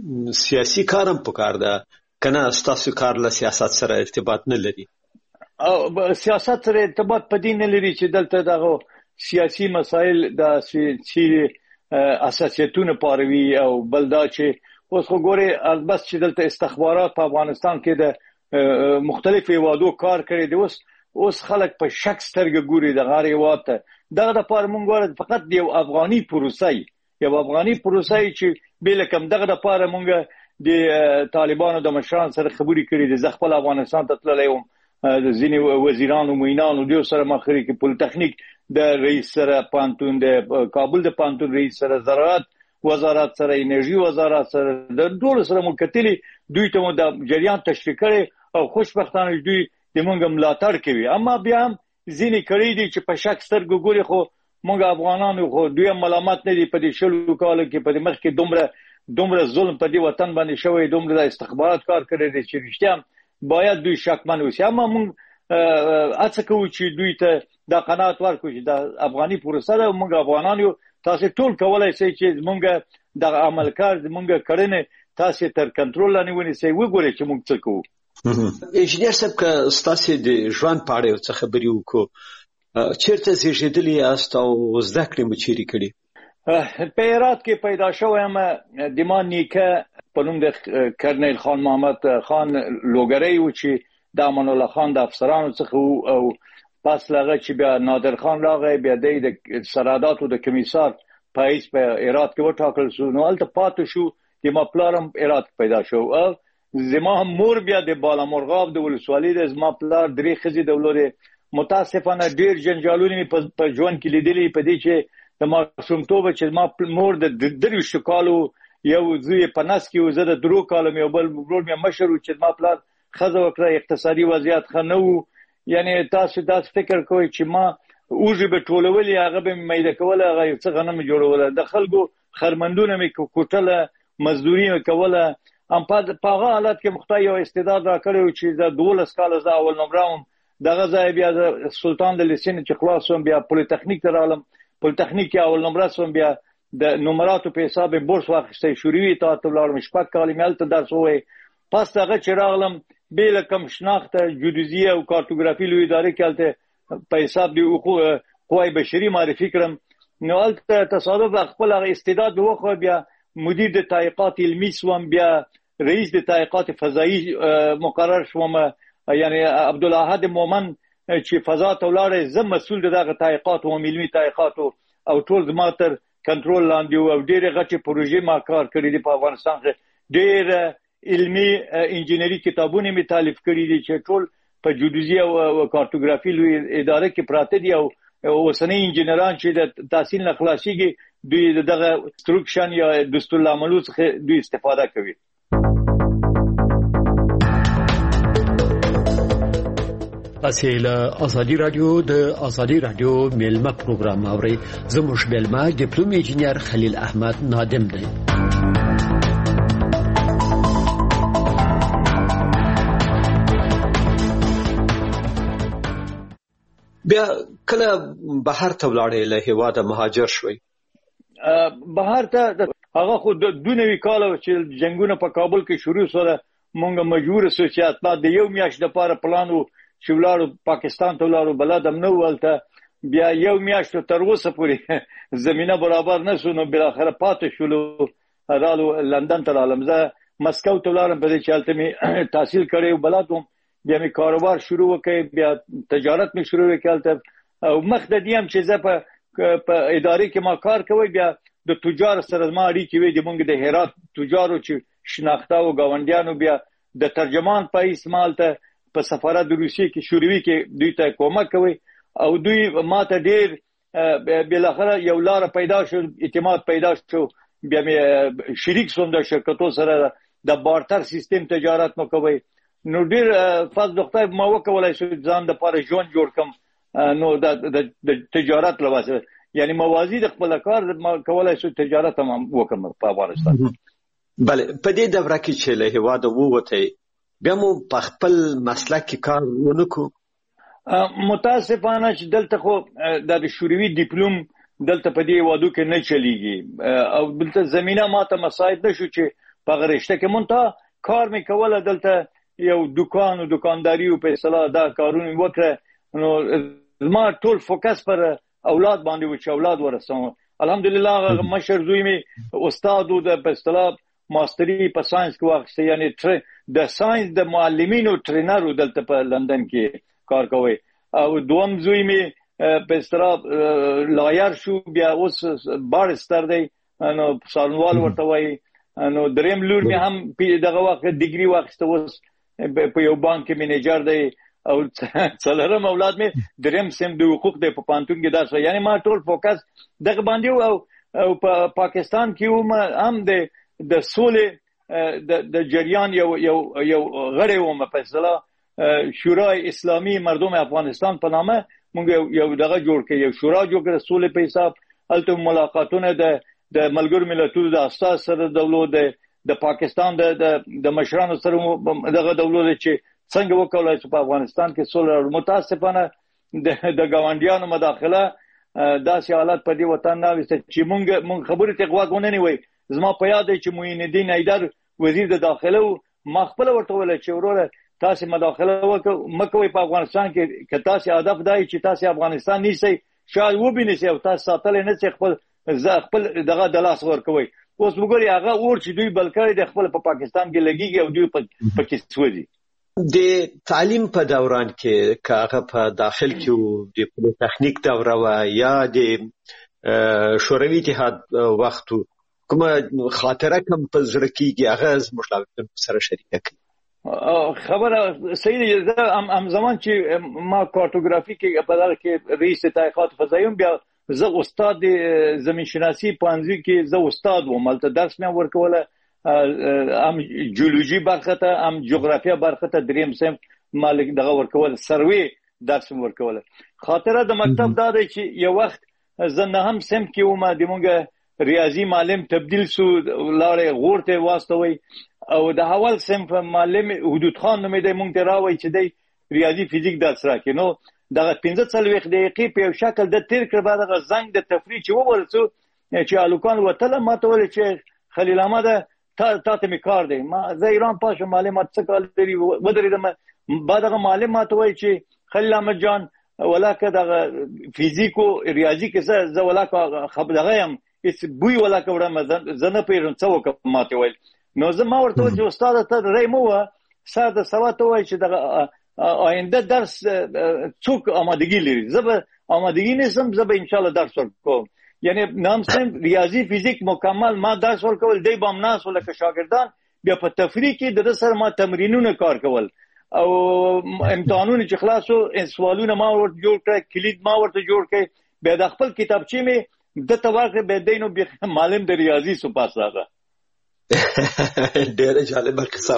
سیاسي کارم پکار ده کنه؟ ستاسو کار له سیاست سره ارتباط نه لري؟ او سیاست سره ارتباط پدې نه لري چې دلته دغه سیاسي مسایل د سیاسي اساسیتونو پاروي او بلدا چې اوس خو ګوره البته چې دلته استخبارات په افغانستان کې د مختلفو هیوادو کار کړی دی، اوس اوس خلک په شک سترګې ګوري د غاری واته. دغه د پاره مونږ غواړو فقط یو افغاني پروسه یو افغاني پروسه چې بل کم دغه د پاره مونږ د طالبانو د مشران سره خبرې کړې دي. ځخپل افغانستان ته تللی وم، د ځینې وزیرانو موینانو دیو سره مخري کې پولیټیکنیک د رئیس سره، پانتون د کابل د پانتون رئیس سره، زراعت وزارت سره، انرژي وزارت سره، د ټول سره مو کتلې، دوی ته مو د جریان تشریح کړي او خوشبختانه دوی د مونږ ملاتړ کوي. اما بیا هم ځینې کړي دي چې په شک سترګو ګوري، خو مونږ افغانانو خو دوی ملامت نه دي په دې شلو کالو کې په مخ کې دومره دومره ظلم په دې وطن باندې شوی، دومره د استخبارات کار کړی دي چې رښتیا باید دوی شکمن وسی. اما مونږ اڅه کوو چې دوی ته د قناعت ورکړو چې د افغاني پروسه ده، مونږ افغانانو تاسو ټول کولای شئ چې مونږ د عمل کار مونږ کړنه تاسو تر کنټرول لاندې ونیسئ، وګورئ چې مونږ څه کوو. انجنیر صاحب که ستاسو د ژوند په اړه څه خبرې وکړو، چیرته زیږیدلی یاست او زده کړې مو چیرې کړې؟ په هرات کې پیدا شوم. د ما نیکه په نوم د کرنیل خان محمد خان لوګری و چې د امان الله خان د افسرانو څخه او پس لغه چې بیا نادر خان راغی، بیا د سرحداتو د کمیسار په هیڅ په هرات کې وټاکل شو. نو هلته پاتې شو، د ما پلارم هرات پیدا شو. او زما هم مور بیا د بالامرغاب د ولسوالۍ د زما پلار درې ښځې درلودې. متاسفانه ډېر جنجالونه مې په ژوند کې لیدلي په دې چې د ماشومتوبه چې زما مور د درویشتو کالو یو زوی په نس کې و، زه د درو کالو مې بل ورور مې مشر و چې زما پلار ښځه وکړه، اقتصادي وضعیت ښه نه و. یعنی تاسو داسې فکر کوئ چې ما اوږې به ټولولې، هغه به مې میده کوله، هغه یو څه غنم مې جوړوله، د خلکو خرمندونه مې کوټله، مزدوري مې کوله ام په هغه حالت کې مخته یو استعداد راکړی چې د دولس کال زه اول نمبر وم دغه ځای بیا د سلطان د لیسین چې خلاصوم بیا پولیټکنیک ته رالم پولیټکنیک کې اول نمبر سوم بیا د نمراتو په حساب بورس واخیستې شوروي ته تلارم شپږ کال مې هلته درس وې پس هغه چې راغلم بل کم شناخته جیودیزیه او کارتوګرافي لوی ادارې کې هلته په حساب دی قوای بشري معرفي کړم نو هلته تصادف خپل استعداد وخو بیا مدیر د تحقیقات علمي سوم بیا رئیس د تحقیقات فضایی مقرر شوم یعنی عبدالاحد مومن چې فضا ته ولاړ زم مسؤل دغه تحقیقات او علمي تحقیقات او ټول زماتر کنټرول لاندې او ډېر غټي پروژې ما کار کړی دی په افغانستان کې ډېر علمي انجینری کتابونه می تالیف کړی دي چې ټول په جیودیزي او کارتوګرافي لوی اداره کې پراته دي او اوسنۍ انجینران چې د تحصیل نه خلاصيږي دوی دغه انسترکشن یا دستور العملو څخه دوی استفاده کوي. اسیله ازادي رادیو د ازادي رادیو میلمه پروګرام اوري زموږ میلمه ډیپلوم انجینر خلیل احمد نادم دی. بیا کله بهر ته ولاړې له هیواده مهاجر شوي بهر ته هغه خو د دونوي کال چې جنگونه په کابل کې شروع سره مونږ مجبور سو چې اطلاع د یو میاشت لپاره پلان وو چې ولاړو پاکستان ته ولاړو بلادم نو ولته بیا یو میاشت تر اوسه پورې زمينه برابر نه سونو بل اخر پاتې شولو رالو لندن ته رالم زه مسکو ته ولاړم په دې چالت می تحصیل کړې بلادم بیا می کاروبار شروع وکړ بیا تجارت می شروع وکړ او مخددي هم چې زه په په ادارې کې ما کار کوي بیا د تجار سره ما اړیکې وې د مونږ د هرات تجارو چې شناخته او گاونډیانو بیا د ترجمان په استعمال ته په سفارت د روسیې کې شوروي کې دوی ته کومک کوي او دوی ما ته ډېر بل اخر یو لار پیدا شو اعتماد پیدا شو بیا مې شریک سوم د شرکتو سره د بارتر سیستم تجارت مو کوي نو ډېر فاز دغه ما وکولای شو ځان د پاره ژوند جوړ کم نو د تجارت لواسه یعنی موازی د خپل کار ما کولای شو تجارت هم وکم په افغانستان. بله په دې دوره کې چې له هواده ووته بیا مو په خپل مسلک کې کار ونکو متاسفانه چې دلته خو د شوروي ډیپلوم دلته په دې وادو کې نه چلیږي او دلته زمينه ماته مساعد نشو چې په غرشته کې مونته کار می کوله دلته یو دکان او دکانداری او په اصطلاح دا کارونه وکړه نو ما ټول فوکس پر اولاد باندې و چې اولاد ورسوم الحمدلله مشر زوی می استاد او د په اصطلاح ماستری په ساينس کې واخیسته یعنی د ساينس د معلمینو ټرینر دلته په لندن کې کار کوي او دوم زوی می په اصطلاح لایر شو بیا اوس بارستر دی نو سالنوال ورته وای نو دریم لور می هم دغه وخت ډیګري واخیسته اوس په یو بانک کې منیجر دی او څلورم اولاد می دریم سم د حقوق د په پانتون کې درس یعنی ما ټول فوکس دغه باندې او په پاکستان کې هم د د سولې د د جریان یو یو یو غړی و په اصطلاح شورای اسلامی مردم افغانستان په نامه موږ یو دغه جوړ کړ یو شورا جوړ کړ سولې په حساب الته ملاقاتونه د د ملګرو ملتونو د اساس سره دولت د پاکستان د د مشرانو سره دغه دولت چې څنګه وکولای چې په افغانستان کې سولې متاسفانه د د گاونډیانو مداخله داسې حالت په دې وطن نه وسته چې مونږ مونږ خبرې ته غوږ نه وي زما په یاد چې معین الدین حیدر وزیر د داخله ما خپل ورته ویل چې وروره تاسو مداخله وکړئ مکوې په افغانستان کې که تاسو هدف دی چې تاسو افغانستان نیسئ شاید وبینئ او تاسو ساتل نه چې خپل خپل دغه د لاس ورکوي اوس وګورئ هغه اور چې دوی بلکې د خپل په پاکستان کې لګیږي او دوی په کې سوځي د تعلیم په دوران کې کاغه په داخل کې د پولیټکنیک دوره و یا د شوروي اتحاد وختو کومه خاطره کوم په زړه کې هغه مشاورتن سره شریک کړي خبره صحیح ده ام زمان چې ما کارتوګرافي کې په دغه کې رئیس تحقیقات فضایي بیا زه استاد زمین شناسی پانځي کې زه استاد وم ملته درس مې ورکوله ام جیولوژي برخه ته ام جغرافیا برخه ته دریم سم مالک دغه ورکول سروي درس ورکول خاطره د مکتب دا دی چې یو وخت زه نه هم سم کې ومه د مونږه ریاضي معلم تبدیل سو لاړې غورته واسطوي او د اول صنف معلم حدود خان نومې دی مونږ ته راوي چې دی ریاضي فزیک درس راکړي. نو دغه پنځه څلوېښت دقیقې په یو شکل د تیر کړ، بعد دغه زنګ د تفریح چې وورسو چې الوکان وتله ما ته ویل چې خلیل احمد تا ته مې کار دی. ما زه ایران پاشم معلومات څه کار لري ودرېدم. بعد دغه معلم ما ته وایي چې خلیل احمد جان ولاکه دغه فزیک او ریاضي کې زه زه ولاکه خب دغه یم هېڅ بوی ولاکه وړم زه نه پوهېږم څه وکړم ما ته ویل. نو زه ما ورته ویل چې استاده ته رای مه ووه سر د سبا ته وایي چې دغه آینده درس څوک آمادگی لري. زه به آمادگی نیستم، زه به انشاءالله درس ورکوم. یعنی نام سم ریاضی فزیک مکمل ما درس ورکول، دی بام ناس ولکه شاګردان بیا په تفریح کې د سره ما تمرینونه کار کول او امتحانونه چې خلاصو سوالونه ما ورته جوړ کړ، کلید ما ورته جوړ کړ، بیا د خپل کتابچې مې د توګه به دینو به معلم د ریاضی سو پاس راغله. ډېر جالب قصه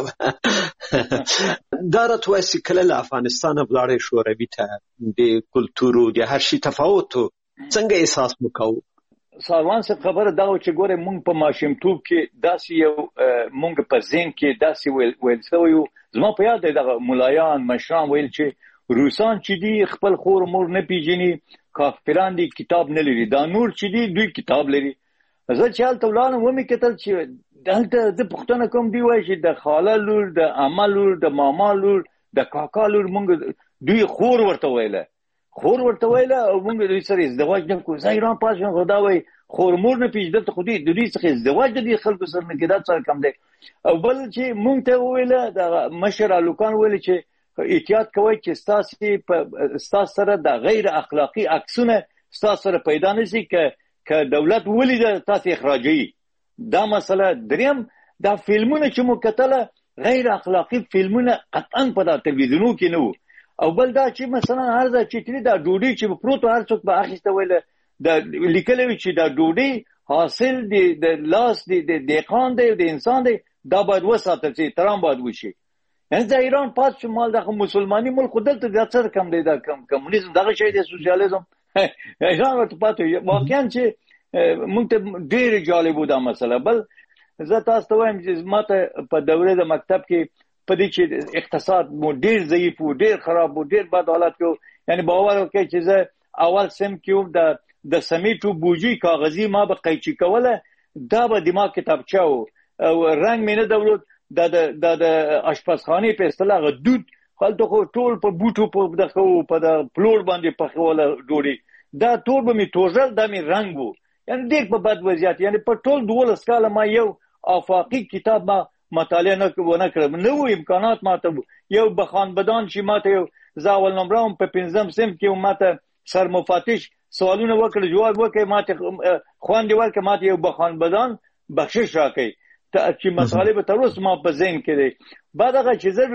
دا راته وایي چې کله له افغانستانه ولاړې شوروي ته د کلتور او د هر شي تفاوت څنګه احساس وکاو؟ ساروان څه خبره دا و چې ګوره مونږ په ماشومتوب کې داسې یو مونږ په ذهن کې داسې ویل ویل شوی و. زما په یاد دی دغه ملایان مشران ویل چې روسان چې دي خپل خور مور نه پیژني، کافران دي کتاب نه لري، دا نور چې دي دوی کتاب لري. زه چې هلته ولاړم ومې کتل چې دلته زه پوښتنه کوم دوی وایي چې د خاله لور، د عمه لور، د ماما لور، د کاکا لور مونږ دوی خور ورته ویله خور ورته ویله او مونږ دوی سره ازدواج نه کوو. زه ایران پاس شوم خو دا وایي خور مور نه پیژني، دلته خو دوی د دوی څخه ازدواج د دې خلکو سره نه کېده څه کم دی. او بل چې مونږ ته وویله د مشر هلکان ویلې چې احتیاط کوئ چې ستاسې په ستاسو سره د غیر اخلاقي عکسونه ستاسو سره پیدا نه شي که که دولت ولیده تاسو اخراجوي. دا مسله. دریم دا فلمونه چې مو کتله غیر اخلاقي فلمونه قطعا په دا تلویزیونو کې نه وو. او بل دا چې مثلا هر ځای چې تلي دا ډوډۍ چې پروت هر څوک به اخیسته ویله دا لیکلی وي چې دا ډوډۍ حاصل د لاس د دهقان دی د انسان دی، دا باید وساتل شي، احترام باید وشي. یعنې د ایران پات شو مال دغه مسلماني ملک خو دلته دا څه کم دی، دا کمونیزم دغه شی دی، سوسیالیزم ایران ورته پاتې واقعا چې مونږ ته ډېر جالب و دا مسله. بل زه تاسو ته وایم چې ما ته په دوره د مکتب کې په دې چې اقتصاد مو ډېر ضعیف و، ډېر خراب و، ډېر بد حالت کې و. یعنې باور وکړئ چې زه اول سم کې وم د د سمیټو بوجي کاغذي ما به قیچي کوله، دا به دماغ کتابچه و او رنګ مې نه درلود. دا د د اشپزخانې په اصطلاح هغه دود هلته خو ټول په بوټو په دغه په د پلور باندې پخوله ډوډۍ، دا ټول به مې توژل، دا مې رنګ و. یعنې ډېر په بد وضعیت. یعنې په ټول دولس کاله ما یو آفاقي کتاب ما مطالعه نه ونه کړم، نه و امکانات ما ته. یو بخان بدان چې ما ته یو زه اول نمره وم په پنځم صنف کې ما ته سرمفتش سوالونه وکړه، جواب وکړئ، ما ته خوند یې ورکړه، ما ته یو بخان بدان بخشش راکړئ چې مطالعه به تر اوسه ما په ذهن کې دی. بعد هغه چې زه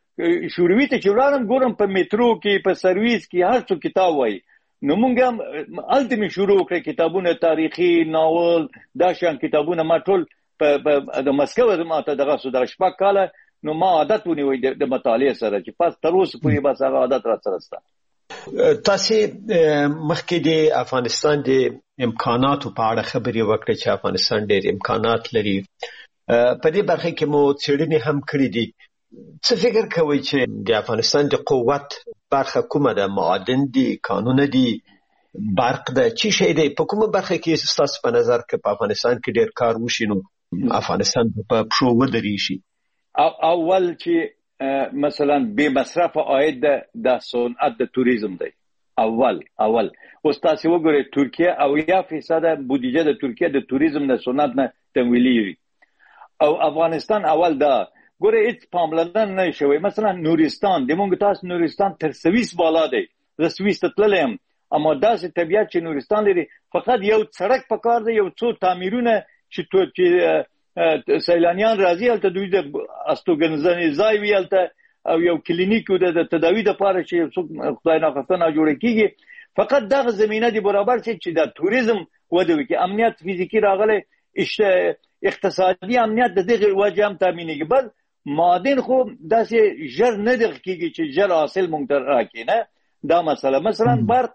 شوروي ته چې ولاړم ګورم په میترو کې په سرویس کې هر څوک کتاب وایي. نو مونږ هم هلته مې شروع کړی کتابونه تاریخي ناول دا شان کتابونه ما ټول په د مسکو ما ته دغه سو د شپږ کاله نو ما عادت ونیوی د مطالعې سره چې پس تر اوسه پورې بس هغه عادت را سره شته. تاسو مخکې د افغانستان د امکاناتو په اړه خبرې وکړې چې افغانستان ډېر امکانات لري. په دې برخه کې مو څېړنې هم کړې دي. څه فکر کوئ چې د افغانستان د قوت برخه کومه ده؟ معادن دي، کانونه دي، برق ده، چی شی دی؟ په کومه برخه کې ستاسو په نظر کې په افغانستان کې ډېر کار وشي نو افغانستان په پښو ودرېږي شي؟ اول چې مثلا بې مصرف عاید د صنعت د توریزم دی. اول اول اوس تاسو وګورئ ترکیه اویا فیصد بودیجه د ترکیه د توریزم د صنعت نه تمویلي او افغانستان اول دا ګوره هیڅ پاملرنه نه شوی. مثلا نورستان د مونږ تاسو نورستان تر سویس بالا دی، زه سویس ته تللی یم، اما داسې طبیعت چې نورستان لري، فقط یو سړک پکار دی، یو څو تعمیرونه چې چې سیلانیان راځي هلته دوی د استوګنځنې ځای وي هلته او یو کلینیک د تداوي دپاره چې څوک خدای ناخواسته ناجوړه کېږي. فقط دغه زمینه دی برابر شي چې د توریزم وده وکړي. امنیت فزیکي راغلی، اقتصادي امنیت د دغه وجه هم تامینېږي. بل معادن خو داسې ژر نه دغه کېږي چې ژر حاصل مونږ ته راکړي، نه دا مسله. مثلا برق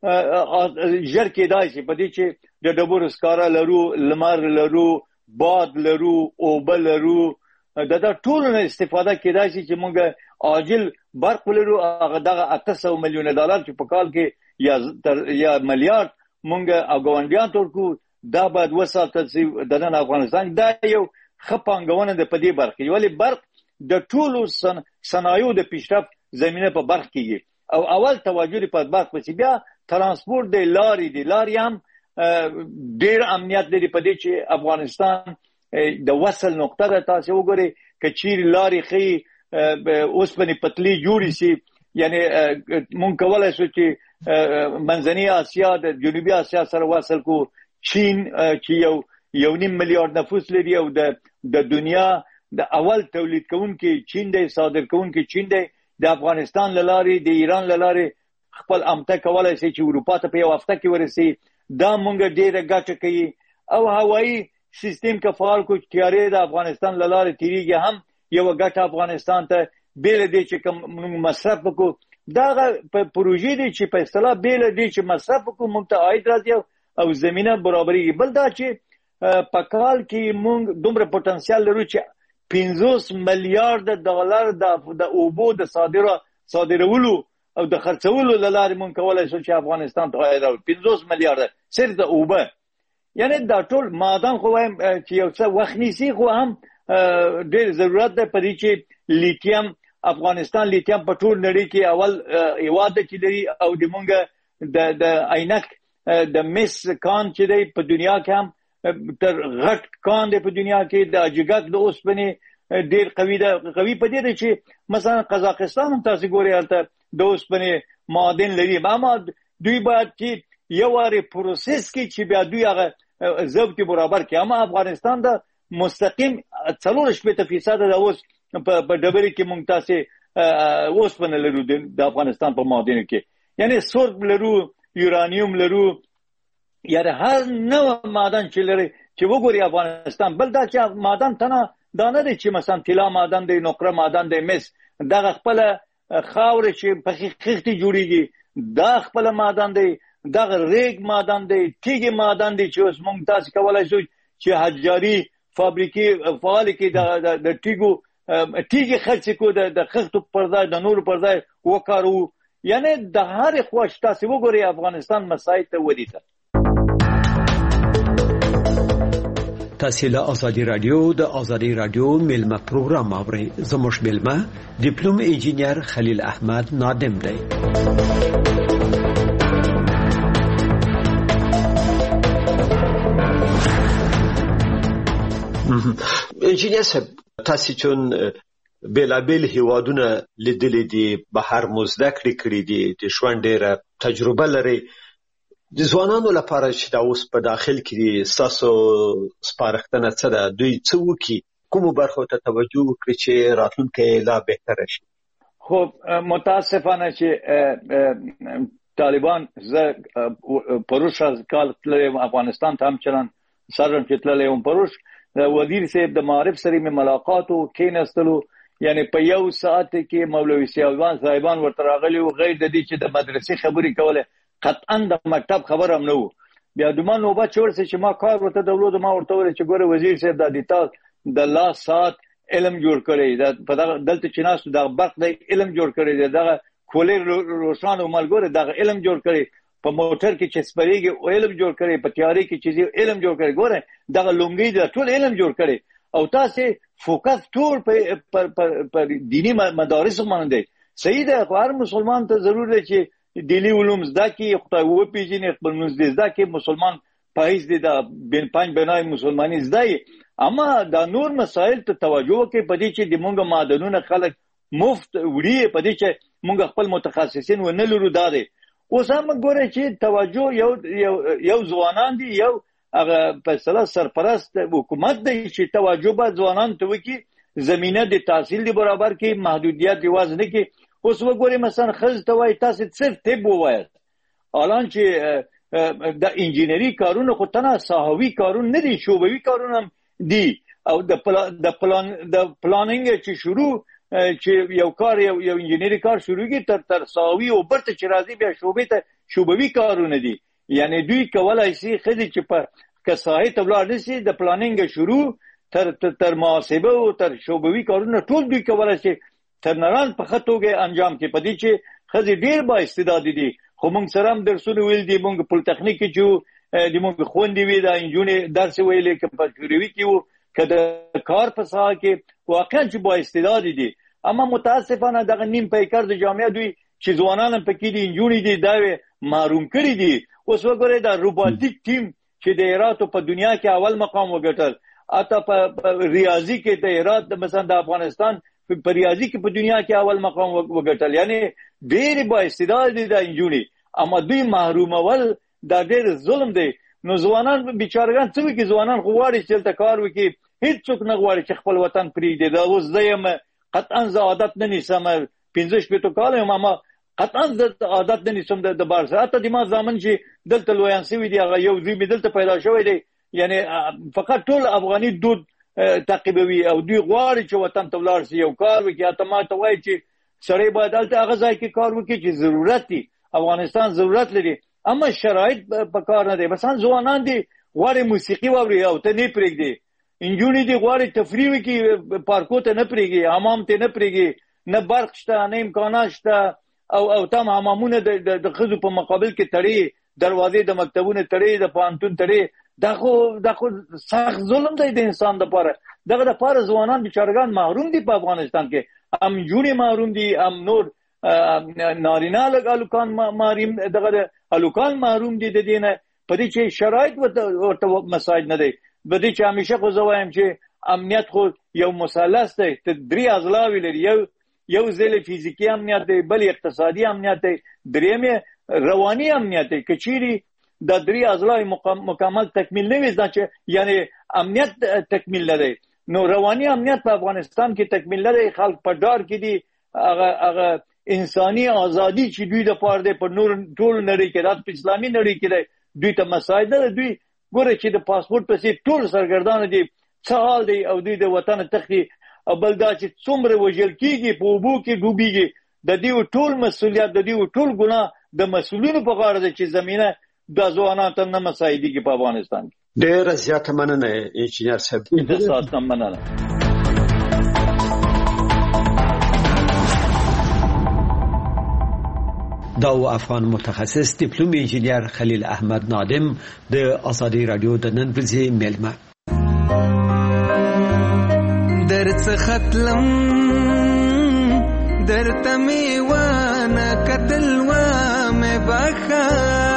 ژر کېدای شي په دې چې د ډبرو سکاره لرو، لمر لرو، باد لرو، اوبه لرو، د دا ټول نه استفاده کېدای شي چې موږ عاجل برق ولرو هغه دغه اته سوه میلیونه ډالر چې په کال کې یا یا میلیارډ موږ او ګاونډیان تورکو دا باید وساتل شي د نن افغانستان. دا یو ښه پانګونه ده په دې برخه کې، ولې برق د ټولو صنایعو د پیشرفت زمینه په برق کېږي او اول توجه په برق پسې بیا ترانسپورت دی، لارې دی. لارې هم ډېر امنیت لري په دې چې افغانستان د وصل نقطه ده. تاسو وګورئ که چیرې لارې ښې اوسپنې پتلې جوړې شي، یعنی مونږ کولی شو چې منځنۍ اسیا د جنوبي اسیا سره وصل کو. چین چې یو یو نیم میلیارډ نفوس لري او د د دنیا د اول تولید کوونکی چین دی، صادر کوونکی چین دی. د افغانستان له لارې د ایران له لارې خپل امته کولی شي چې اروپا ته په یو هفته کې ورسي. دا مونږ ډېره ګټه کوي. او هوایي سیستم که فعال کو تیارې د افغانستان له لارې تیریږي هم یو ګټه افغانستان ته بیل دی چې کوم مصرف وکړو. دا پروژې دي چې په اصطلاح بیل دی چې مصرف وکړو موږ ته عاید راځي او زمینه برابرېږي. بل دا چې په کال کې موږ دومره پوتنسیال لرو چې پنځوس میلیارډ ډالر د اوبو د صادره صادرولو او د خرڅولو له لارې موږ کولی شو چې افغانستان ته عاید راوړو. پنځوس میلیارډ صرف د اوبه. یعنی دا ټول معدن خو وایم چې یو څه وخت نیسي، خو هم ډېر ضرورت ده په دې چې لیتیم افغانستان لیتیم په ټول نړۍ کې اول هېواد دی چې لري او د موږ د د عینک د مس کان چې دی په دنیا کې هم تر غټ کان دی په دنیا کې. د اجګک د اوسپنې ډېر قوي ده. قوي په دې دی چې مثلا قزاقستان هم تاسو ګورئ هلته د اوسپنې معادن لري، اما دوی باید چې یو وارې پروسس کې چې بیا دوی هغه ضبط برابر کړي. اما افغانستان د مستقیم څلور شپېته فیصده د اوس په ډبرې کې موږ تاسې اوسپنه لرو د افغانستان په معادنو کې. یعنی سرب لرو، یورانیوم لرو، یعنی هر نوع معدن چې لري چې وګوري افغانستان. بل دا چې معدن تنه دا نه دی چې مثلا طلا معدن دی، نقره معدن دی، مس دغه خپله خاوره چې په خښتې جوړېږي دا خپله معدن دی، دغه ریګ معدن دی، تیږې معدن دی چې اوس موږ تاسې کولی شو چې حجاري فابریکې فعالې کړي د تیږو تیږې خرڅې کړو د خښتو پر ځای د نورو پر ځای وکاروو. یعنی د هرې خوا چې تاسې وګورئ افغانستان مساعد ته ودی ته. تاسې له ازادي راډیو د ازادي راډیو میلمه پروګرام اورئ. زموږ میلمه ډیپلوم انجینر خلیل احمد نادم دی. انجینر صاحب، تاسو چون بیلابیل هیوادونه لیدلې دي، بهر مزده کړې کړې دي، د ژوند ډېره تجربه لري. د ځوانانو لپاره چې دا اوس په داخل کې دي، ستاسو سپارښتنه څه ده؟ دوی څه وکړي؟ کومو برخو ته توجه وکړي چې راتلونکی لا بهتره شي؟ خو متاسفانه چې طالبان زه پروش از کال تللی افغانستان ته هم چلن سرم چې تللی وم پروش وزیر صاحب د معارف سره مې ملاقات و کېناستلو. یعنی په یو ساعت کې مولوي سیالوان صاحبان ورته راغلي وو، غیر د دې چې د مدرسې خبرې کولې، قطعا د مکتب خبر هم نه و. بیا دومره نوبت چې ورسې چې ما کار ورته درلود، ما ورته وویل چې ګوره وزیر صاحب دا د تا د لاس ساعت علم جوړ کړی، په دغه دلته چې ناست دغه برق دی علم جوړ کړی دی، دغه کولر روښانه ملګری دغه علم جوړ کړی، په موټر کې چې سپریږي علم جوړ کړی، په تیارې کې چې علم جوړ کړی. ګوره دغه لونګۍ د ټول علم جوړ کړی او تاسې فوکس ټول په دینی مدارسو باندې. صحیح ده، هر مسلمان ته ضرور دی چې دینی علوم زده کړي، خدای وپېژني، خپل لمونځ دې زده کړي، مسلمان په حیث دې د پنځ بنای مسلمانۍ زده یې. اما دا نور مسایل ته توجه وکړي په دې چې د مونږ معدنونه خلک مفت وړي، په دې چې مونږ خپل متخصصین ونه لرو. دا دی اوس هم ګورئ چې توجه یو یو ځوانان دي، یو هغه په اصطلاح سرپرست حکومت دی چې توجه به ځوانان ته وکړي، زمینه د تحصیل دی برابر کړي، محدودیت یوازې نه کړي. اوس وګورئ مثلا ښځو ته وایي تاسې صرف طب ووایاست، حالان چې د انجینري کارونه خو تنه ساحوي کارونه نه دي، شعبوي کارونه هم دي. او د پلان د پلانینګ چې شروع چې یو کار یو یو انجینری کار شروع کی تر تر ساوی او برته چې راځي بیا شوبې ته شوبوي کارونه دي. یعنی دوی کولای شي خدي چې په کسایت ولاړ نشي د پلانینګ شروع تر تر محاسبه او تر شوبوي کارونه ټول دوی کولای شي تر نران په خطوګه انجام کې پدې چې خزي ډیر با استعداد دي خو موږ سره هم درسونه ویل دي موږ په تخنیک کې جو د موږ خوندې وی دا انجونې درس ویلې کې په شوروي کې وو کله کار په ساحه کې واقعا چې با استعداد دي اما متاسفانه دغه نیم پیکر د جامعه دوی چې ځوانان په کې دي انجونې دي دا محروم کړی دي اوس وګورئ دا روبوټیک ټیم چې د هرات په دنیا کې اول مقام وګټل اته په ریاضي کې د هرات مثلا د افغانستان په ریاضي کې په دنیا کې اول مقام وګټل یعنی ډېر با استعداد دي د انجونې اما دوی محروم ول دا ډېر ظلم دی نو ځوانان بیچارهګان څه وکړي ځوانان خو غواړي چې تل کار وکړي هیڅ څوک نه غواړي چې خپل وطن پرېږدي دا اوس زه یم قطعا زه عادت نه نیسم پنځه شپېته کاله یم اما قطعا زه عادت نه نیسم د بار سره حتی د ما زامن چې دلته لویان سوي دي هغه یو زوی مې دلته پیدا شوی دی یعنی فقط ټول افغاني دود تعقیبوي او دوی غواړي چې وطن ته ولاړ شي یو کار وکړي حتی ما ته وایي چې سړی باید هلته هغه ځای کې کار وکړي چې ضرورت دي افغانستان ضرورت لري اما شرایط په کار نه دی مثلا ځوانان دي غواړي موسیقي واوري او ته نه پرېږدي انجونې دي غواړي تفریح وکړي پارکو ته نه پرېږدي حمام ته نه پرېږدي نه برق شته نه امکانات شته او او تام حمامونه د ښځو په مقابل کې تړي دروازې د مکتبونو تړي د پوهنتون تړي دا خو دا خو سخت ظلم دی د انسان لپاره دغه لپاره ځوانان بیچارهګان محروم دي په افغانستان کې ام جونې محروم دي ام نور نارینه الکان محروم دغه الکان محروم دي د دینه په دې چې شرایط ورته مساعد نه دی په دې چې همیشه خو زه وایم چې امنیت خو یو مثلث دی ته درې اضلاع لري یو یو ځل فزیکی امنیت دی بل اقتصادي امنیت دی دریم رواني امنیت دی کچيري د درې اضلاع مکمل تکمیل نه وي ځکه یعنی امنیت تکمیل لري نو رواني امنیت په افغانستان کې تکمیل لري خلک په ډار کې دي هغه هغه انساني ازادي چې دوی د پاره دی په نور ټول نړۍ کې د اسلامي نړۍ کې دوی ته مساعد دي دوی ګوره چې د پاسپورت پسې ټول سرګردان دي څه حال دی او دوی د وطن تختی او بل دا چې څومره وژل کیږي په اوبو کې ډوبېږي د دې ټول مسؤلیت د دې ټول ګناه د مسؤلینو په غاړه ده چې زمينه د ځوانانو ته نه مساعدېږي په افغانستان کې ډېر زیاته مننه انجینر صاحب تاسو مننه دا افغان متخصص ډیپلوم انجینر خلیل احمد نادم د آزادی رادیو د نن ورځې میلمه درڅ ختلم درته می وانه قتل و مې بخا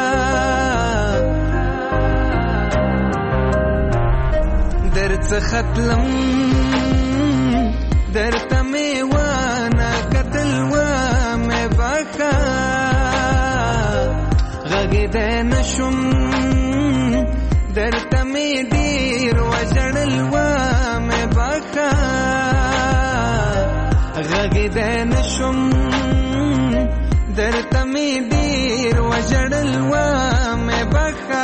درڅ ختلم درته می وانه قتل و مې بخا غږیدې نشم درته می ډیر وجړل و مې بخا غږیدې نشم درته می ډیر وجړل و مې بخا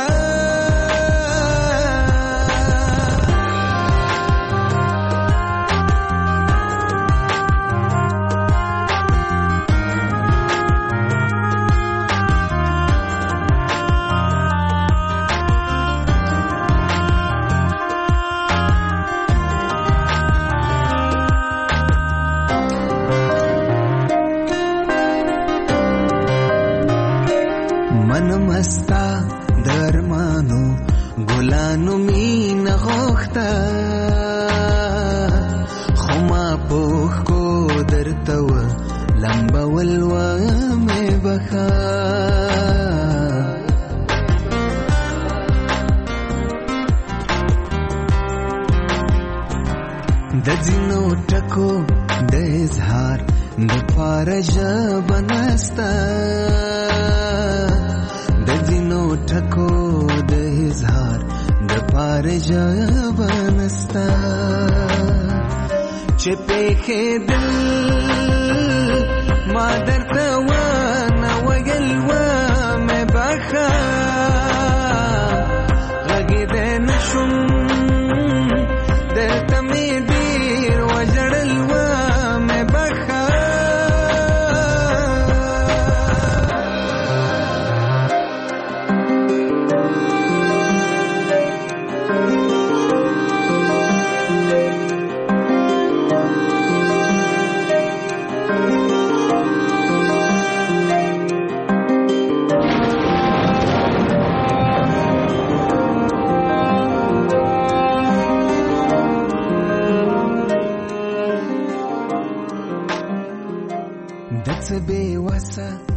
مستا درمانو ګلانو مين غوخته خما پوخ کو درته و لمبول و مې بخا د ځینو ټکو د اظهار د فارج بنستا د ځینو ټکو د اظهار د فارج بنستا چې پېښې دل ما درته ونه ویل و مې بخا غږېدی نشم درته مې ډېر وژړل و مې بخا څه